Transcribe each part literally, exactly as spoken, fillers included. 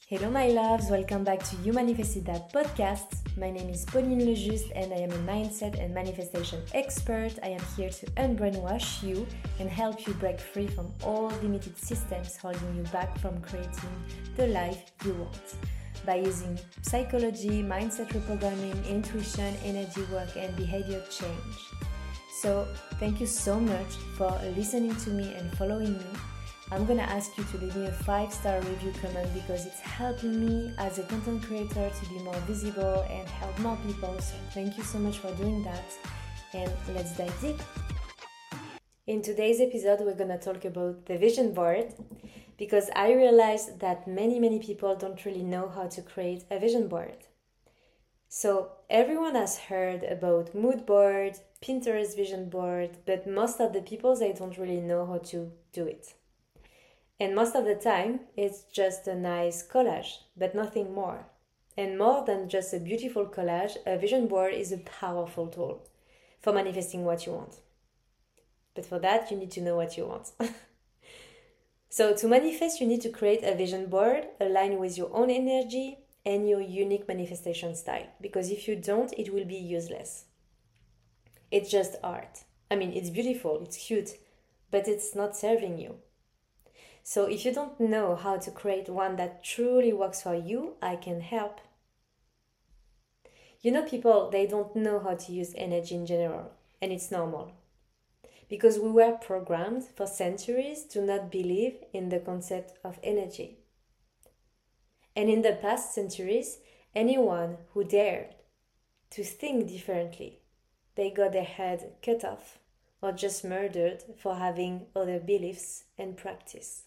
Hello my loves, welcome back to You Manifested That podcast. My name is Pauline Lejuste and I am a mindset and manifestation expert. I am here to unbrainwash you and help you break free from all limited systems holding you back from creating the life you want. By using psychology, mindset reprogramming, intuition, energy work and behavior change. So thank you so much for listening to me and following me. I'm gonna ask you to leave me a five-star review comment because it's helping me as a content creator to be more visible and help more people. So thank you so much for doing that. And let's dive deep. In today's episode, we're gonna talk about the vision board because I realized that many, many people don't really know how to create a vision board. So everyone has heard about mood board, Pinterest vision board, but most of the people, they don't really know how to do it. And most of the time, it's just a nice collage, but nothing more. And more than just a beautiful collage, a vision board is a powerful tool for manifesting what you want. But for that, you need to know what you want. So to manifest, you need to create a vision board aligned with your own energy and your unique manifestation style. Because if you don't, it will be useless. It's just art. I mean, it's beautiful, it's cute, but it's not serving you. So if you don't know how to create one that truly works for you, I can help. You know, people, they don't know how to use energy in general, and it's normal. Because we were programmed for centuries to not believe in the concept of energy. And in the past centuries, anyone who dared to think differently, they got their head cut off or just murdered for having other beliefs and practice.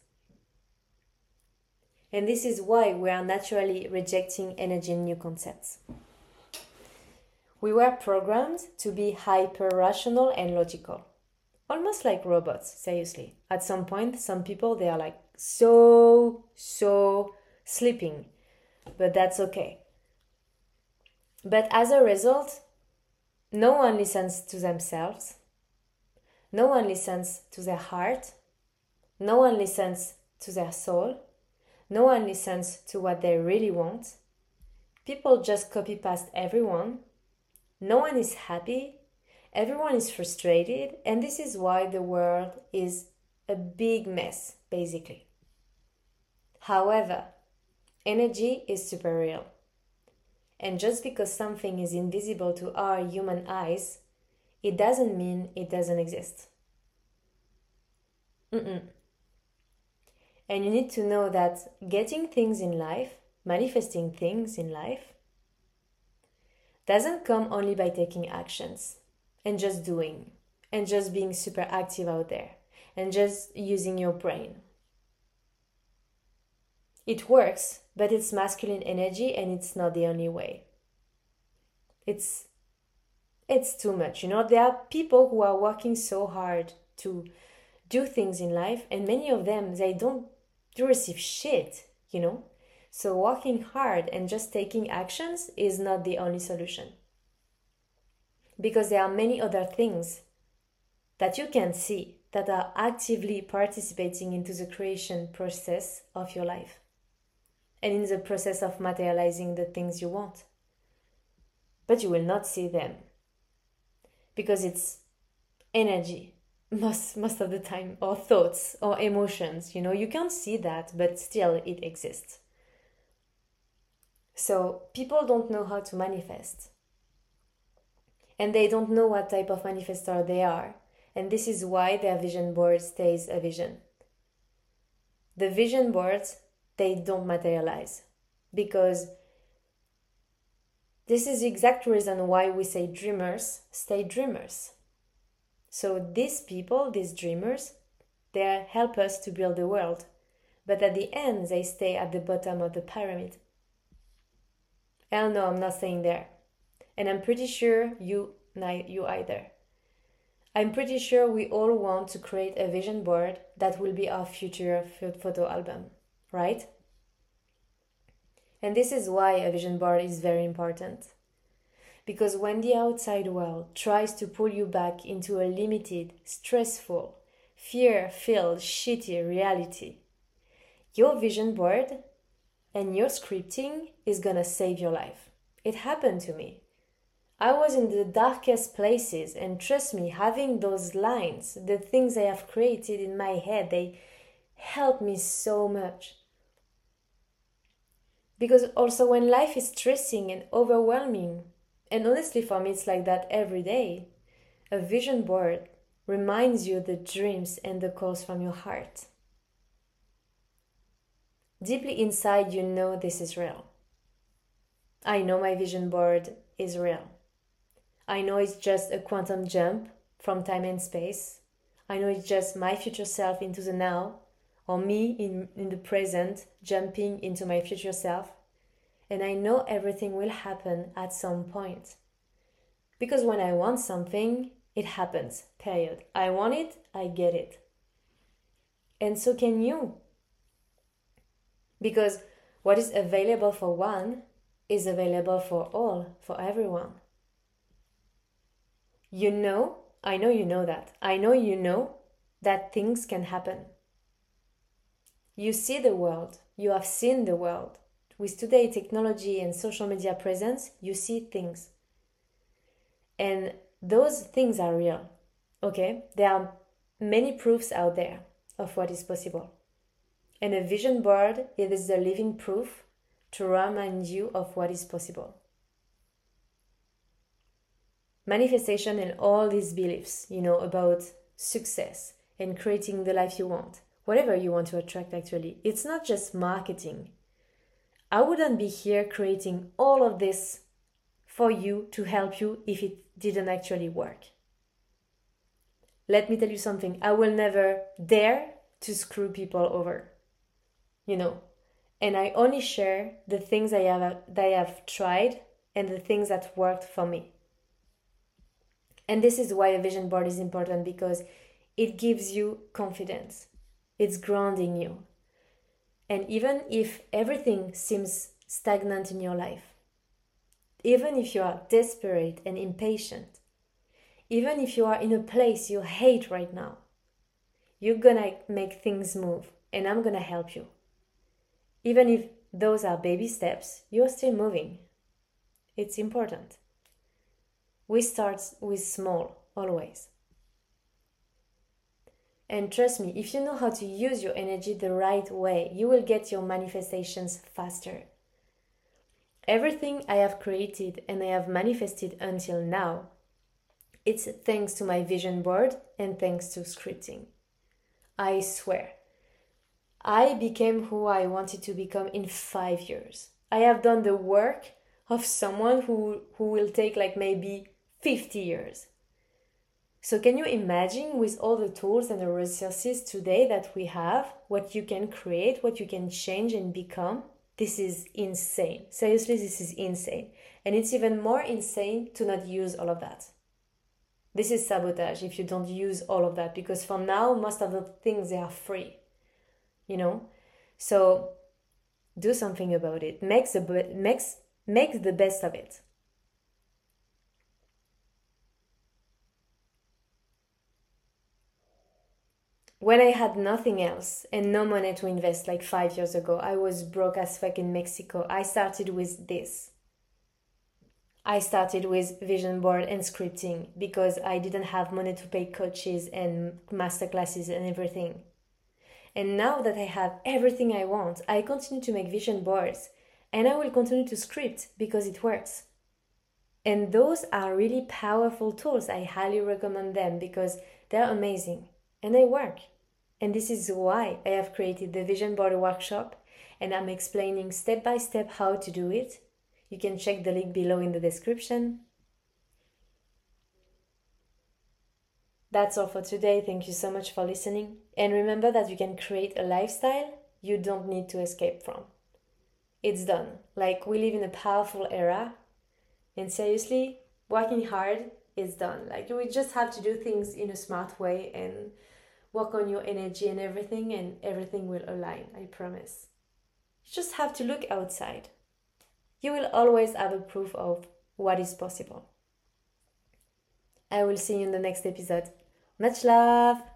And this is why we are naturally rejecting energy and new concepts. We were programmed to be hyper-rational and logical. Almost like robots, seriously. At some point, some people, they are like so, so sleeping. But that's okay. But as a result, no one listens to themselves. No one listens to their heart. No one listens to their soul. No one listens to what they really want. People just copy past everyone. No one is happy. Everyone is frustrated. And this is why the world is a big mess, basically. However, energy is super real. And just because something is invisible to our human eyes, it doesn't mean it doesn't exist. Mm-mm. And you need to know that getting things in life, manifesting things in life, doesn't come only by taking actions and just doing and just being super active out there and just using your brain. It works, but it's masculine energy and it's not the only way. It's it's too much. You know, there are people who are working so hard to do things in life and many of them, they don't do receive shit, you know? So working hard and just taking actions is not the only solution. Because there are many other things that you can see that are actively participating into the creation process of your life and in the process of materializing the things you want. But you will not see them because it's energy. Most most of the time, or thoughts or emotions, you know, you can't see that, but still it exists. So people don't know how to manifest. And they don't know what type of manifestor they are. And this is why their vision board stays a vision. The vision boards, they don't materialize. Because this is the exact reason why we say dreamers stay dreamers. So these people, these dreamers, they help us to build the world. But at the end, they stay at the bottom of the pyramid. Hell no, I'm not staying there. And I'm pretty sure you, you either. I'm pretty sure we all want to create a vision board that will be our future photo album, right? And this is why a vision board is very important. Because when the outside world tries to pull you back into a limited, stressful, fear-filled, shitty reality, your vision board And your scripting is gonna save your life. It happened to me. I was in the darkest places, and trust me, having those lines, the things I have created in my head, they help me so much. Because also when life is stressing and overwhelming, and honestly for me it's like that every day, a vision board reminds you the dreams and the calls from your heart. Deeply inside you know this is real. I know my vision board is real. I know it's just a quantum jump from time and space. I know it's just my future self into the now, or me in, in the present jumping into my future self. And I know everything will happen at some point. Because when I want something, it happens, period. I want it, I get it. And so can you. Because what is available for one is available for all, for everyone. You know, I know you know that. I know you know that things can happen. You see the world. You have seen the world. With today technology and social media presence, you see things. And those things are real. Okay? There are many proofs out there of what is possible. And a vision board is the living proof to remind you of what is possible. Manifestation and all these beliefs, you know, about success and creating the life you want, whatever you want to attract actually, it's not just marketing. I wouldn't be here creating all of this for you to help you if it didn't actually work. Let me tell you something, I will never dare to screw people over, you know, and I only share the things I have, that I have tried and the things that worked for me. And this is why a vision board is important, because it gives you confidence. It's grounding you. And even if everything seems stagnant in your life, even if you are desperate and impatient, even if you are in a place you hate right now, you're gonna make things move, and I'm gonna help you. Even if those are baby steps, you're still moving. It's important. We start with small, always. And trust me, if you know how to use your energy the right way, you will get your manifestations faster. Everything I have created and I have manifested until now, it's thanks to my vision board and thanks to scripting. I swear, I became who I wanted to become in five years. I have done the work of someone who, who will take like maybe fifty years. So can you imagine, with all the tools and the resources today that we have, what you can create, what you can change and become? This is insane. Seriously, this is insane. And it's even more insane to not use all of that. This is sabotage if you don't use all of that, because for now, most of the things, they are free. You know? So do something about it. Make the, makes, make the best of it. When I had nothing else and no money to invest like five years ago, I was broke as fuck in Mexico. I started with this. I started with vision board and scripting because I didn't have money to pay coaches and masterclasses and everything. And now that I have everything I want, I continue to make vision boards and I will continue to script because it works. And those are really powerful tools. I highly recommend them because they're amazing. And they work. And this is why I have created the Vision Board Workshop, and I'm explaining step by step how to do it. You can check the link below in the description. That's all for today. Thank you so much for listening. And remember that you can create a lifestyle you don't need to escape from. It's done. Like, we live in a powerful era. And seriously, working hard is done. Like, you just have to do things in a smart way and work on your energy and everything, and everything will align, I promise. You just have to look outside. You will always have a proof of what is possible. I will see you in the next episode. Much love!